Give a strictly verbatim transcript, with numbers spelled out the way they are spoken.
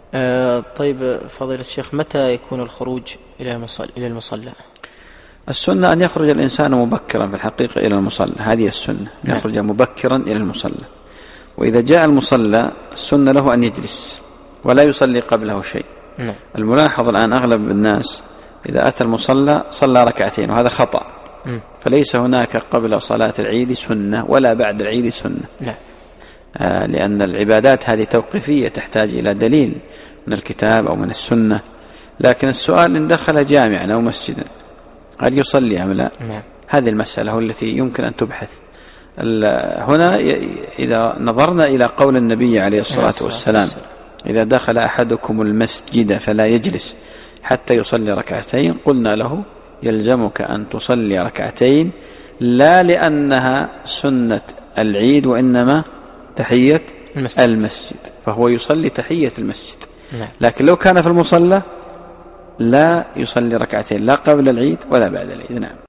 آه طيب فضيلة الشيخ، متى يكون الخروج إلى المصلى؟ إلى المصلى السنة أن يخرج الإنسان مبكرا في الحقيقة إلى المصلى، هذه السنة، أن يخرج مبكرا إلى المصلى. وإذا جاء المصلى السنة له أن يجلس ولا يصلي قبله شيء. نعم. الملاحظ الآن أغلب الناس إذا أتى المصلى صلى ركعتين، وهذا خطأ. م. فليس هناك قبل صلاة العيد سنة ولا بعد العيد سنة. نعم. آه لأن العبادات هذه توقيفية تحتاج إلى دليل من الكتاب أو من السنة. لكن السؤال إن دخل جامعا أو مسجدا هل يصلي أم لا؟ نعم. هذه المسألة التي يمكن أن تبحث. هنا إذا نظرنا إلى قول النبي عليه الصلاة والسلام إذا دخل أحدكم المسجد فلا يجلس حتى يصلي ركعتين، قلنا له يلزمك أن تصلي ركعتين لا لأنها سنة العيد وإنما تحية المسجد, المسجد. فهو يصلي تحية المسجد. نعم. لكن لو كان في المصلى لا يصلي ركعتين لا قبل العيد ولا بعد العيد. نعم.